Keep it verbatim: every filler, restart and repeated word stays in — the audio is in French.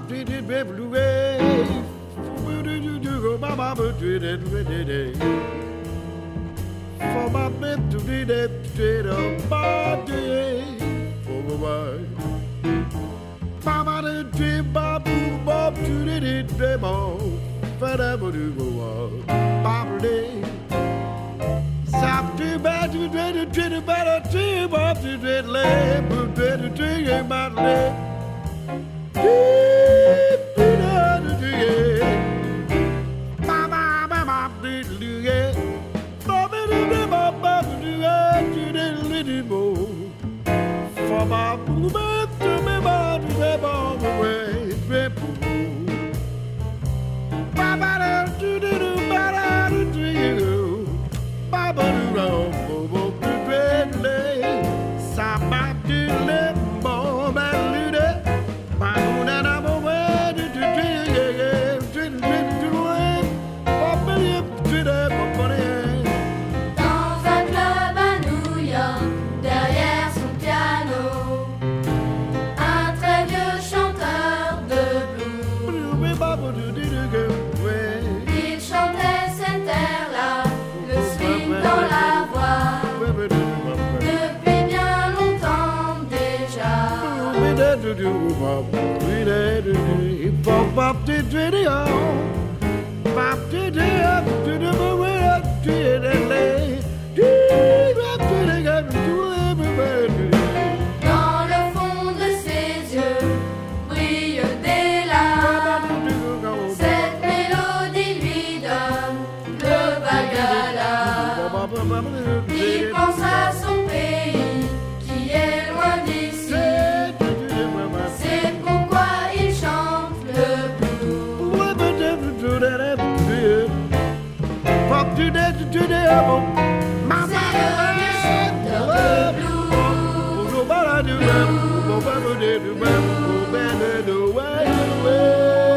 For my bed to be the straight of body for the world. Mama the dream bob bob to the demo forever to go Baba day. Stop to bad to the to the better dream of the dread lamb to the dream about lamb. Deep to the dream. Mama mama did you for my movement to me, my rebel away, rebel. Baba, do do do, Baba, do do you, Baba, do Bobo, do Bradley, Sama, do Limbo, Maluda, Mamma, and I'm away, do do do, yeah, yeah, do do do, Baba, do do, Baba. Il chantait cet air-là, le swing dans la voix, depuis bien longtemps déjà. Dans le fond de ses yeux brillent des larmes. Cette mélodie lui donne le bagala. Il pense à son pays qui est loin d'ici. C'est pourquoi il chante le blues. C'est le vieux chanteur de blues.